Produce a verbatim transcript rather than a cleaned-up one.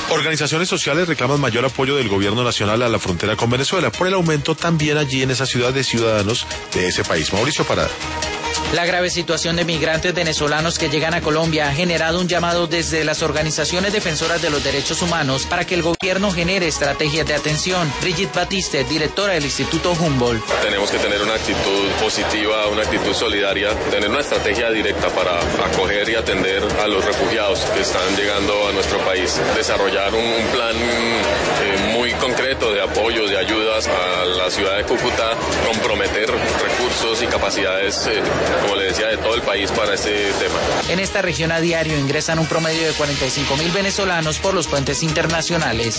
Organizaciones sociales reclaman mayor apoyo del gobierno nacional a la frontera con Venezuela por el aumento también allí en esa ciudad de ciudadanos de ese país. Mauricio Parada. La grave situación de migrantes venezolanos que llegan a Colombia ha generado un llamado desde las organizaciones defensoras de los derechos humanos para que el gobierno genere estrategias de atención. Brigitte Batiste, directora del Instituto Humboldt. Tenemos que tener una actitud positiva, una actitud solidaria, tener una estrategia directa para acoger y atender a los refugiados que están llegando a nuestro país. Desarrollar un, un plan eh, muy concreto de apoyo, de ayudas a la ciudad de Cúcuta, comprometer recursos y capacidades eh, como le decía, de todo el país para este tema. En esta región a diario ingresan un promedio de cuarenta y cinco mil venezolanos por los puentes internacionales.